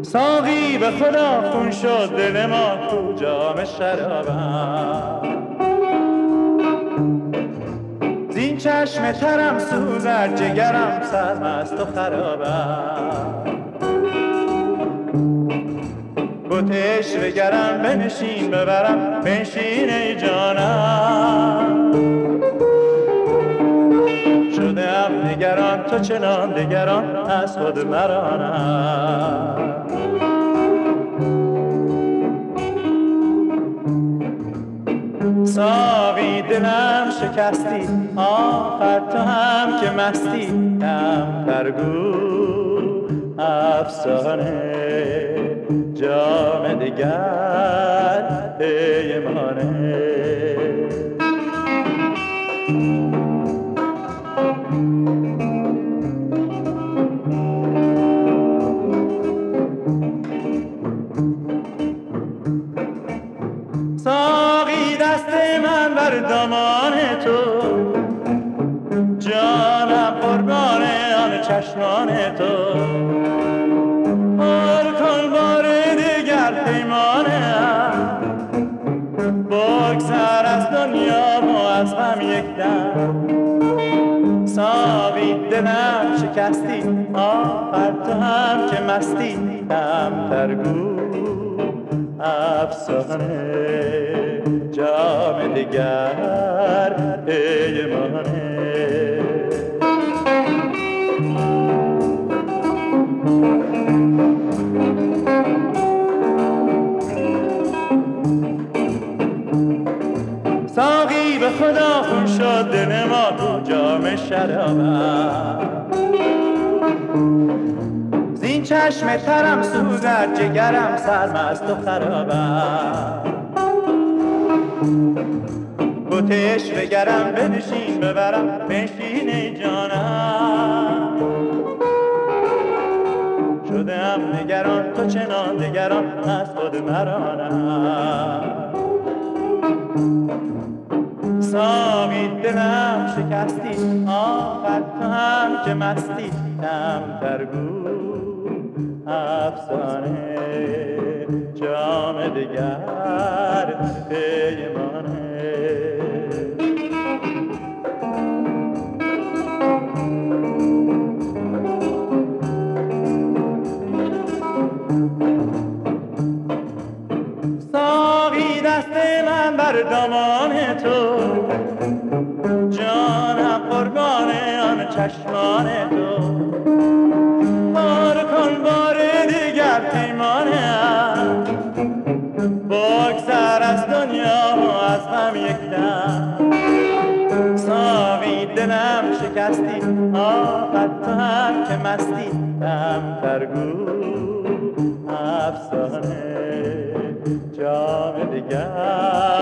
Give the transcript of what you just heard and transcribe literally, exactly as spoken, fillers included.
ساقی به خدا خون شد دل ما تو جام شرابم، زین چشم ترم سوزد جگرم سرمست و خرابم. بوتش بگرم بنشین ببرم بنشین ای جانم، شده ام نگران تو چنان دگران از خود مرانم. ساقی دلم شکستی آخر تو هم که مستی، کم ترگو افسانه جام دگر پیمانه. ساقی دست من بر دامان تو، جانم قربان آن چشمان تو، پر کن بار دیگر پیمانم، بگذر از دنیا و از غم یک دم. ساقی دلم شکستی آخر تو هم که مستی، کم ترگو افسانه جام دگر پیمانه. ساقی به خدا خون شد دل ما تو جام شرابم، زین چشم ترم سوزد جگرم سرمست و خرابم. بوتش بگرم بنشین ببرم بنشین ای جانم، شده ام نگران تو چنان دگران از خود مرانم. ساقی دلم شکستی آخر تو هم که مستی، کم ترگو افسانه جام دگر پیمانه. ساقی دست من بر دامان تو، جانم قربان آن چشمان تو، پر کن بار دیگر پیمانم، بگذر از دنیا و از غم یک دم. ساقی دلم شکستی آخر تو هم که مستی، کم ترگو افسانه جام دگر